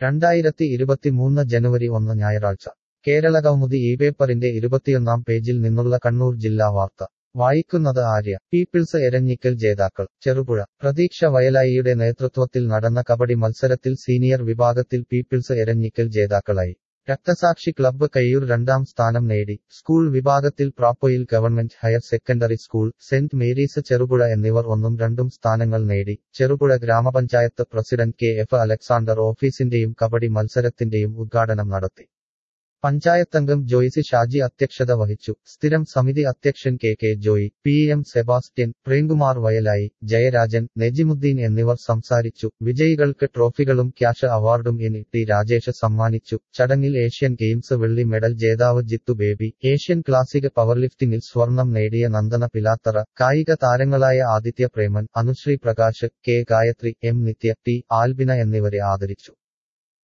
2023 ജനുവരി 1 ഞായറാഴ്ച കേരളകൗമുദി ഈ പേപ്പറിന്റെ 21-ാം പേജിൽ നിന്നുള്ള കണ്ണൂർ ജില്ലാ വാർത്ത വായിക്കുന്നത് ആര്യ. പീപ്പിൾസ് എരഞ്ഞിക്കൽ ജേതാക്കൾ. ചെറുപുഴ. പ്രതീക്ഷ വയലായിയുടെ നേതൃത്വത്തിൽ നടന്ന കബഡി മത്സരത്തിൽ സീനിയർ വിഭാഗത്തിൽ പീപ്പിൾസ് എരഞ്ഞിക്കൽ ജേതാക്കളായി. രക്തസാക്ഷി ക്ലബ്ബ് കയ്യൂർ 2ാം സ്ഥാനം നേടി. സ്കൂൾ വിഭാഗത്തിൽ Prapoyil government higher secondary school, സെന്റ് മേരീസ് ചെറുപുഴ എന്നിവർ 1ഉം 2ഉം സ്ഥാനങ്ങൾ നേടി. ചെറുപുഴ ഗ്രാമപഞ്ചായത്ത് പ്രസിഡന്റ് KF അലക്സാണ്ടർ ഓഫീസിന്റെയും കബഡി മത്സരത്തിന്റെയും ഉദ്ഘാടനം നടത്തി. പഞ്ചായത്തംഗം ജോയ്സി ഷാജി അധ്യക്ഷത വഹിച്ചു. സ്ഥിരം സമിതി അധ്യക്ഷൻ KK Joy, PM Sebastian, Premkumar Vayalayi, Jayarajan, Nejimuddeen എന്നിവർ സംസാരിച്ചു. വിജയികൾക്ക് ട്രോഫികളും ക്യാഷ് അവാർഡും NT രാജേഷ് സമ്മാനിച്ചു. ചടങ്ങിൽ ഏഷ്യൻ ഗെയിംസ് വെള്ളി മെഡൽ ജേതാവ് ജിത്തു ബേബി, ഏഷ്യൻ ക്ലാസിക് പവർലിഫ്റ്റിംഗിൽ സ്വർണം നേടിയ നന്ദന പിലാത്തറ, കായിക താരങ്ങളായ ആദിത്യ പ്രേമൻ, അനുശ്രീ പ്രകാശ്, K ഗായത്രി, M നിത്യ, T ആൽബിന എന്നിവരെ ആദരിച്ചു.